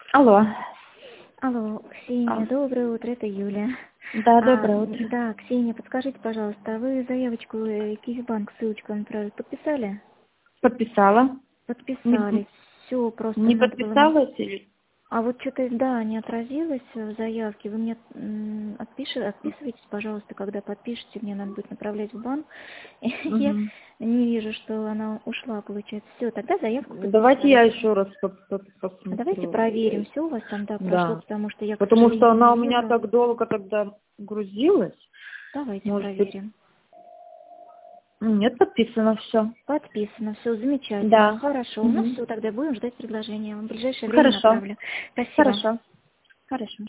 Алло. Алло, Ксения, доброе утро, это Юля. Да, доброе утро. Да, Ксения, подскажите, пожалуйста, вы заявочку Киевбанк, ссылочку направили, подписали? Подписала. Подписали. Все, просто Не надо было мне... подписалась или? А вот что-то, да, не отразилось в заявке. Вы мне отписывайтесь, пожалуйста, когда подпишете, мне надо будет направлять в банк. Я Мгм. не вижу, что она ушла, получается. Все, тогда заявку Давайте я подписали. еще раз Давайте посмотрю. проверим, все у вас там, да, прошло, Да. потому что я, к Потому что сожалению, она у не меня вижу. так долго тогда грузилась. Давайте Может быть. проверим. Нет, подписано все. Подписано, все замечательно, Да. хорошо. Ну Мгм. все, тогда будем ждать предложения. В ближайшее время Хорошо. направлю. Спасибо. Хорошо. Хорошо.